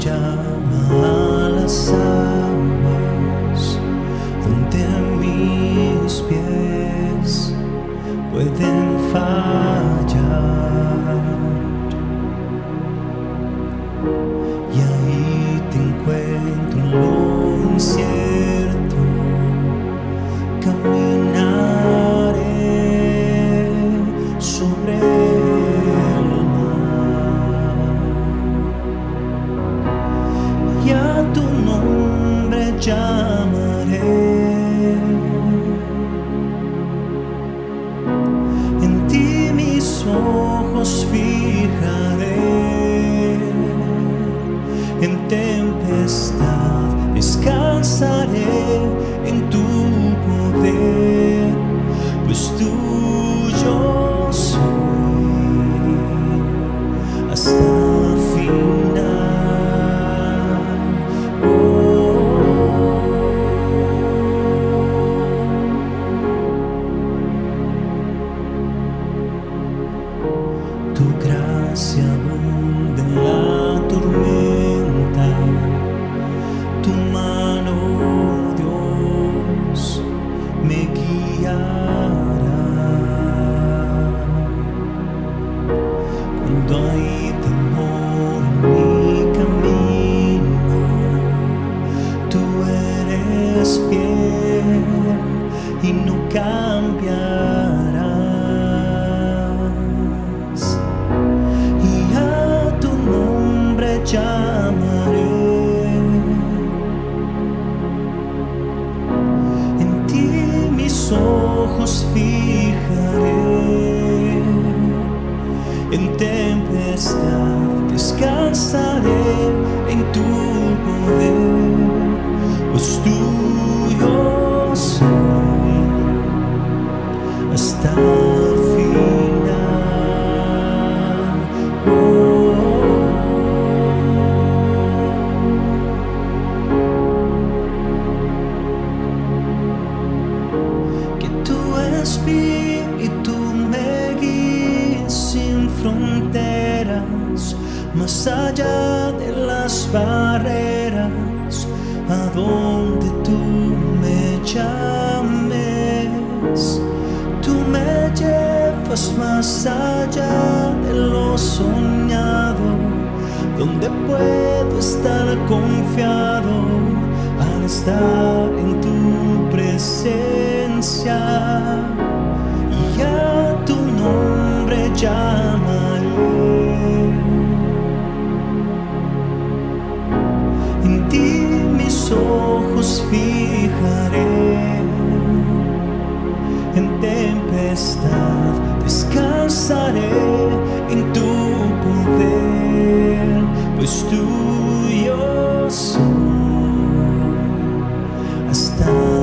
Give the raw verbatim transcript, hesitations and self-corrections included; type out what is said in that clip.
llama a las aguas donde mis pies pueden fallar, y ahí te encuentro en lo incierto. Caminaré sobre el mar, y a tu nombre llamaré. En ti mis ojos fijaré. En tempestad descansaré en tu poder, pues tuyo soy hasta el final. Oh, tu gracia abunda en la tormenta, tu mano, Dios, me guiará. Cuando hay temor en mi camino, tú eres fiel y no cambiarás, y a tu nombre llamaré. Mis ojos fijaré. En tempestad descansaré en tu poder, pues tuyo soy hasta el final. Oh, Espíritu me guíe sin fronteras, más allá de las barreras, a donde tú me llames. Tú me llevas más allá de lo soñado, donde puedo estar confiado al estar en tu presencia, y a tu nombre llamaré. En ti mis ojos fijaré. En tempestad descansaré en tu poder, pues tuyo soy hasta